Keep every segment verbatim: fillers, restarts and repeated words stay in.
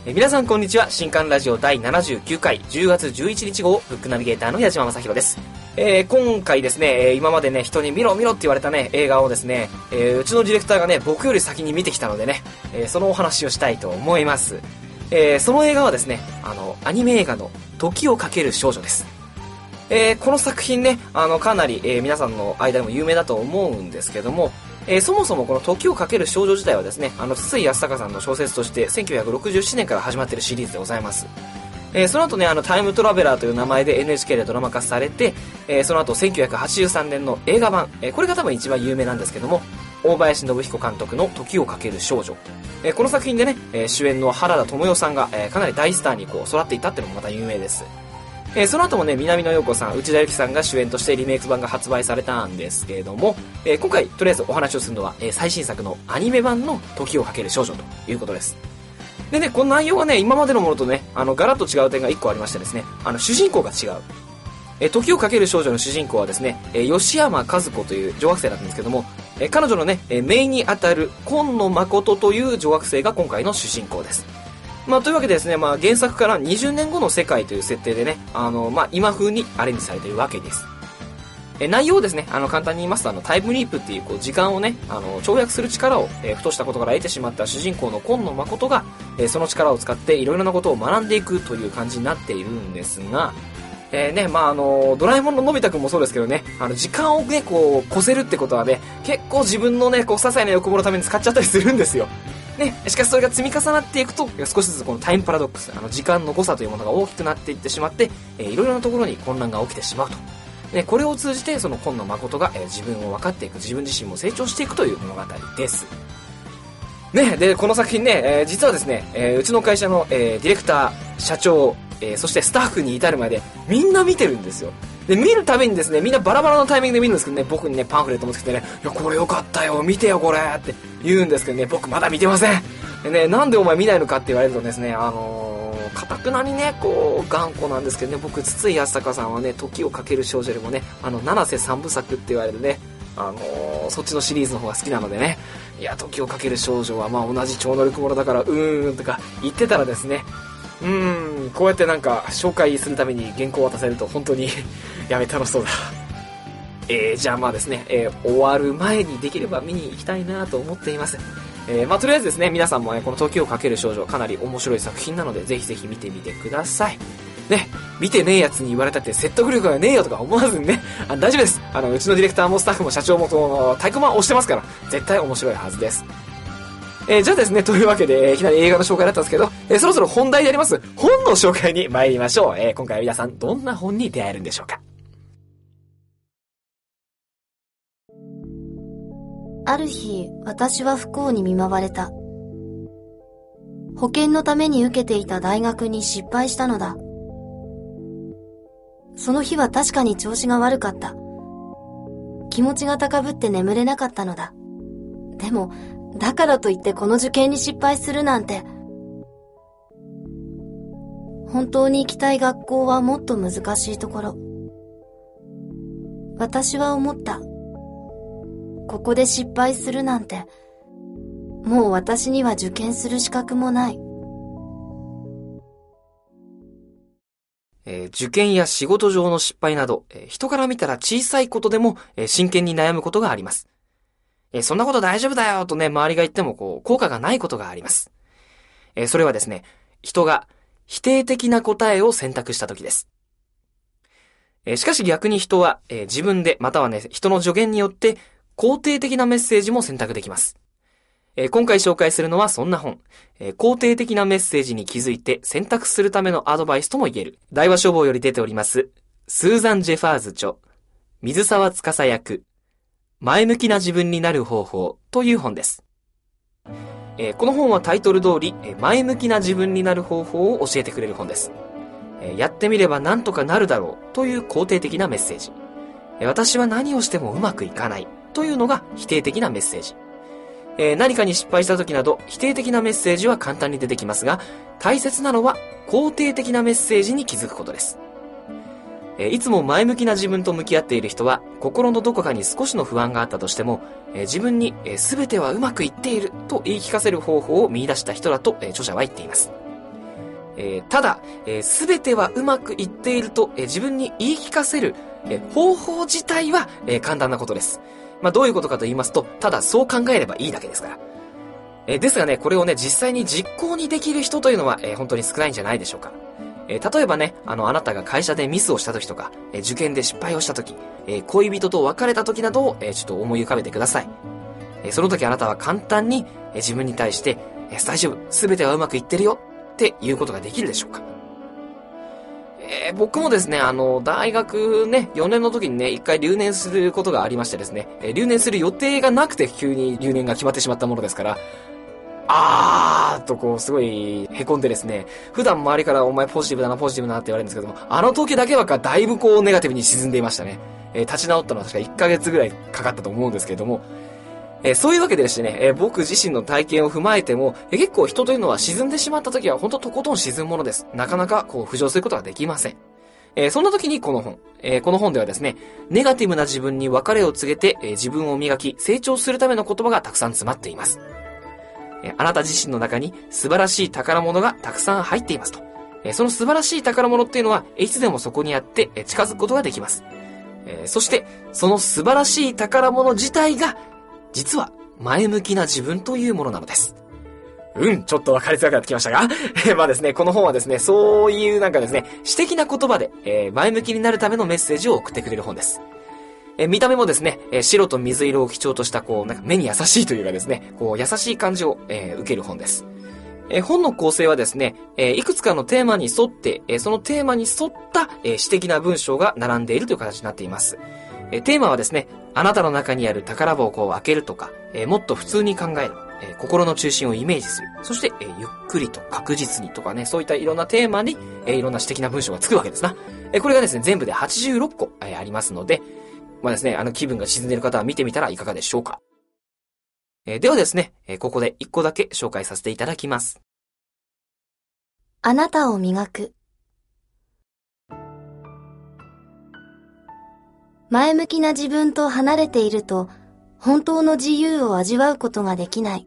え皆さんこんにちは。新刊ラジオだいななじゅうきゅうかいじゅうがつじゅういちにち号ブックナビゲーターの矢島正宏です。えー、今回ですね、今までね人に見ろ見ろって言われたね映画をですね、えー、うちのディレクターがね僕より先に見てきたのでね、えー、そのお話をしたいと思います。えー、その映画はですね、あのアニメ映画の時をかける少女です。えー、この作品ね、あのかなり、えー、皆さんの間でも有名だと思うんですけども、えー、そもそもこの時をかける少女自体はですね、あの筒井康隆さんの小説としてせんきゅうひゃくろくじゅうななねんから始まっているシリーズでございます。えー、その後ね、あのタイムトラベラーという名前で エヌエイチケー でドラマ化されて、えー、その後せんきゅうひゃくはちじゅうさんねんの映画版、えー、これが多分一番有名なんですけども、大林信彦監督の時をかける少女、えー、この作品でね、えー、主演の原田知世さんが、えー、かなり大スターにこう育っていったっていうのもまた有名です。えー、その後もね、南野陽子さん、内田有紀さんが主演としてリメイク版が発売されたんですけれども、えー、今回とりあえずお話をするのは、えー、最新作のアニメ版の時をかける少女ということです。でね、この内容はね、今までのものとね、あのガラッと違う点がいっこありましてですね、あの主人公が違う。えー、時をかける少女の主人公はですね、えー、吉山和子という女学生だったんですけども、えー、彼女のね、えー、姪にあたる今野誠という女学生が今回の主人公です。まあ、というわけでですね、まあ、原作からにじゅうねんごの世界という設定でね、あの、まあ、今風にアレンジされているわけです。え、内容をですね、あの、簡単に言いますと、あの、タイムリープっていう、こう、時間をね、あの、跳躍する力を、えー、ふとしたことから得てしまった主人公の今野誠が、えー、その力を使っていろいろなことを学んでいくという感じになっているんですが、えー、ね、まあ、あの、ドラえもんののび太くんもそうですけどね、あの、時間をね、こう、越せるってことはね、結構自分のね、こう、些細な欲望のために使っちゃったりするんですよ。ね、しかしそれが積み重なっていくと、少しずつこのタイムパラドックス、あの時間の誤差というものが大きくなっていってしまって、えー、いろいろなところに混乱が起きてしまうと。ね、これを通じてその今野誠が、えー、自分を分かっていく、自分自身も成長していくという物語です。ね、で、この作品ね、えー、実はですね、えー、うちの会社の、えー、ディレクター、社長、えー、そしてスタッフに至るまでみんな見てるんですよ。で、見るたびにですね、みんなバラバラのタイミングで見るんですけどね、僕にね、パンフレット持ってきてね、いや、これよかったよ、見てよ、これって言うんですけどね、僕まだ見てません。でね、なんでお前見ないのかって言われるとですね、あのー、かたくなにね、こう、頑固なんですけどね、僕、筒井康隆さんはね、時をかける少女よりもね、あの、七瀬三部作って言われるね、あのー、そっちのシリーズの方が好きなのでね、いや、時をかける少女はまあ同じ超能力者だから、うーん、とか言ってたらですね、うーん、こうやってなんか、紹介するために原稿を渡せると本当に、やめ楽しそうだ。えー、じゃあまあですね、えー、終わる前にできれば見に行きたいなと思っています。えー、まあとりあえずですね、皆さんもね、この時をかける少女、かなり面白い作品なので、ぜひぜひ見てみてください。ね、見てねえやつに言われたって説得力がねえよとか思わずにね、あ大丈夫です。あの、うちのディレクターもスタッフも社長もと、太鼓判押してますから、絶対面白いはずです。えー、じゃあですね、というわけで、えー、いきなり映画の紹介だったんですけど、えー、そろそろ本題であります、本の紹介に参りましょう。えー、今回は皆さん、どんな本に出会えるんでしょうか。 ある日、私は不幸に見舞われた。保険のために受けていた大学に失敗したのだ。その日は確かに調子が悪かった。気持ちが高ぶって眠れなかったのだ。でも、だからといってこの受験に失敗するなんて。本当に行きたい学校はもっと難しいところ。私は思った。ここで失敗するなんて、もう私には受験する資格もない。 えー、受験や仕事上の失敗など、えー、人から見たら小さいことでも、えー、真剣に悩むことがあります。えー、そんなこと大丈夫だよとね、周りが言ってもこう効果がないことがあります。えー、それはですね、人が否定的な答えを選択したときです。えー、しかし逆に人は、えー、自分でまたはね、人の助言によって肯定的なメッセージも選択できます。えー、今回紹介するのはそんな本、えー、肯定的なメッセージに気づいて選択するためのアドバイスとも言える、大和書房より出ております、スーザン・ジェファーズ著、水沢司役、前向きな自分になる方法という本です。えー、この本はタイトル通り、えー、前向きな自分になる方法を教えてくれる本です。えー、やってみればなんとかなるだろうという肯定的なメッセージ。えー、私は何をしてもうまくいかないというのが否定的なメッセージ。えー、何かに失敗した時など否定的なメッセージは簡単に出てきますが、大切なのは肯定的なメッセージに気づくことです。えー、いつも前向きな自分と向き合っている人は、心のどこかに少しの不安があったとしても、えー、自分に、えー、全てはうまくいっていると言い聞かせる方法を見出した人だと、えー、著者は言っています。 えー、ただ、えー、全てはうまくいっていると、えー、自分に言い聞かせる、えー、方法自体は、えー、簡単なことです。まあ、どういうことかと言いますと、ただそう考えればいいだけですから。えー、ですがね、これをね、実際に実行にできる人というのは、えー、本当に少ないんじゃないでしょうか。えー、例えばね、あの、あなたが会社でミスをした時とか、えー、受験で失敗をした時、えー、恋人と別れた時などを、えー、ちょっと思い浮かべてください。えー、その時あなたは簡単に、えー、自分に対して、えー、大丈夫、すべてはうまくいってるよっていうことができるでしょうか。えー、僕もですね、あの、大学ね、よねんの時にね、一回留年することがありましてですね、えー、留年する予定がなくて急に留年が決まってしまったものですから、あーっとこうすごい凹んでですね、普段周りからお前ポジティブだなポジティブだなって言われるんですけども、あの時だけはだいぶこうネガティブに沈んでいましたね。えー、立ち直ったのは確かいっかげつぐらいかかったと思うんですけれども、えー、そういうわけでしてね、えー、僕自身の体験を踏まえても、えー、結構人というのは沈んでしまった時は本当とことん沈むものです。なかなかこう浮上することができません。えー、そんな時にこの本、えー、この本ではですね、ネガティブな自分に別れを告げて、えー、自分を磨き成長するための言葉がたくさん詰まっています。あなた自身の中に素晴らしい宝物がたくさん入っていますと。その素晴らしい宝物っていうのはいつでもそこにあって近づくことができます。そしてその素晴らしい宝物自体が実は前向きな自分というものなのです。うん、ちょっと分かりづらくなってきましたがまあですね、この本はですね、そういうなんかですね、詩的な言葉で前向きになるためのメッセージを送ってくれる本です。え見た目もですね、え白と水色を基調としたこうなんか目に優しいというかですね、こう優しい感じを、えー、受ける本です。え本の構成はですね、えいくつかのテーマに沿って、えそのテーマに沿った、え詩的な文章が並んでいるという形になっています。えテーマはですね、あなたの中にある宝箱を開けるとか、えもっと普通に考える、え心の中心をイメージする、そして、えゆっくりと確実にとかね、そういったいろんなテーマに、えいろんな詩的な文章がつくわけですな。えこれがですね、全部ではちじゅうろっこ、えありますので、まあですね、あの気分が沈んでいる方は見てみたらいかがでしょうか。えー、ではですね、えー、ここで一個だけ紹介させていただきます。 あなたを磨く。前向きな自分と離れていると、本当の自由を味わうことができない。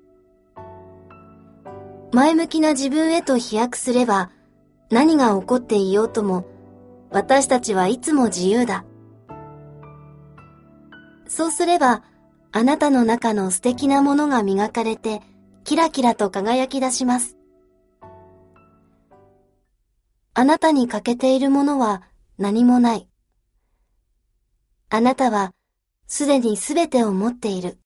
前向きな自分へと飛躍すれば、何が起こっていようとも、私たちはいつも自由だ。そうすれば、あなたの中の素敵なものが磨かれて、キラキラと輝き出します。あなたに欠けているものは何もない。あなたはすでにすべてを持っている。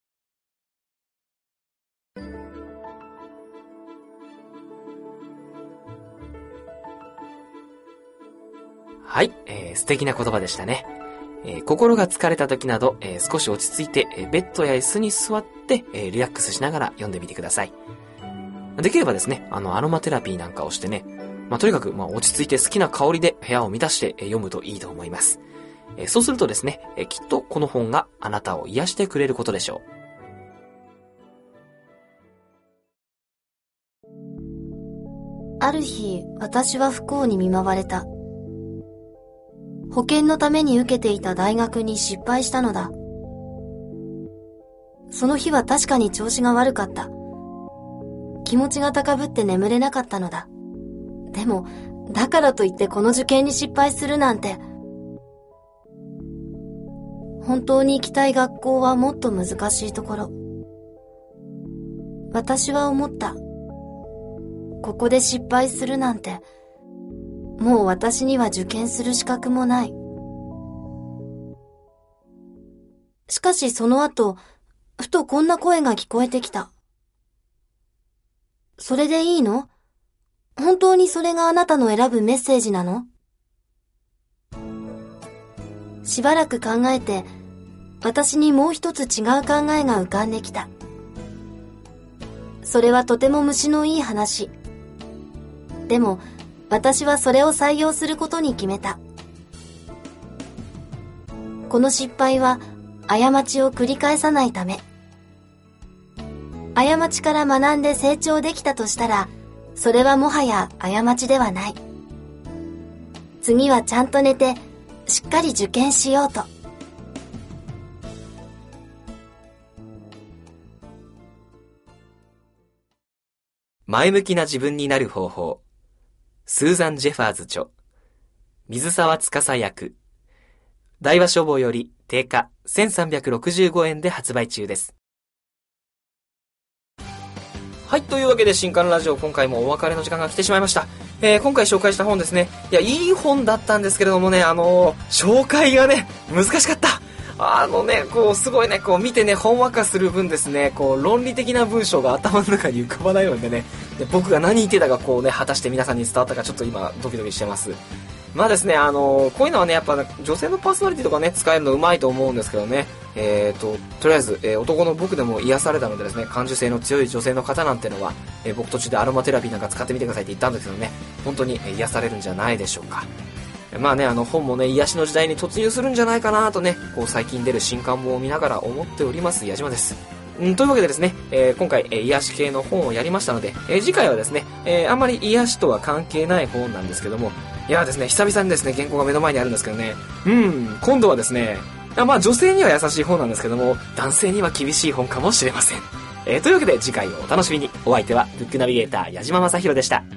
はい、えー、素敵な言葉でしたね。えー、心が疲れた時など、えー、少し落ち着いて、えー、ベッドや椅子に座って、えー、リラックスしながら読んでみてください。できればですね、あの、アロマテラピーなんかをしてね、まあ、とにかく、まあ、落ち着いて好きな香りで部屋を満たして、えー、読むといいと思います。えー、そうするとですね、えー、きっとこの本があなたを癒してくれることでしょう。ある日、私は不幸に見舞われた。保険のために受けていた大学に失敗したのだ。その日は確かに調子が悪かった。気持ちが高ぶって眠れなかったのだ。でも、だからといってこの受験に失敗するなんて。本当に行きたい学校はもっと難しいところ。私は思った。ここで失敗するなんて、もう私には受験する資格もない。しかしその後、ふとこんな声が聞こえてきた。それでいいの？本当にそれがあなたの選ぶメッセージなの？しばらく考えて、私にもう一つ違う考えが浮かんできた。それはとても虫のいい話。でも、私はそれを採用することに決めた。この失敗は過ちを繰り返さないため。過ちから学んで成長できたとしたら、それはもはや過ちではない。次はちゃんと寝て、しっかり受験しようと。 前向きな自分になる方法。 スーザン・ジェファーズ著、水沢司役、大和書房より定価せんさんびゃくろくじゅうごえんで発売中です。はい、というわけで新刊ラジオ、今回もお別れの時間が来てしまいました。えー、今回紹介した本ですね。いや、いい本だったんですけれどもね、あのー、紹介がね、難しかった。あのね、こう、すごいね、こう見てね、ほんわかする分ですね、こう、論理的な文章が頭の中に浮かばないのでね、で僕が何言ってたかこうね、果たして皆さんに伝わったかちょっと今、ドキドキしてます。まあですね、あのー、こういうのはね、やっぱ、ね、女性のパーソナリティとかね、使えるのうまいと思うんですけどね、えーと、とりあえず、えー、男の僕でも癒されたのでですね、感受性の強い女性の方なんてのは、えー、僕途中でアロマテラピーなんか使ってみてくださいって言ったんですけどね、本当に癒されるんじゃないでしょうか。まあね、あの本もね、癒しの時代に突入するんじゃないかなとね、こう最近出る新刊本を見ながら思っております、矢島です。んというわけでですね、えー、今回、えー、癒し系の本をやりましたので、えー、次回はですね、えー、あんまり癒しとは関係ない本なんですけども、いやですね、久々にですね、原稿が目の前にあるんですけどね、うん、今度はですね、まあ女性には優しい本なんですけども、男性には厳しい本かもしれません。えー、というわけで次回をお楽しみに。お相手はブックナビゲーター矢島正宏でした。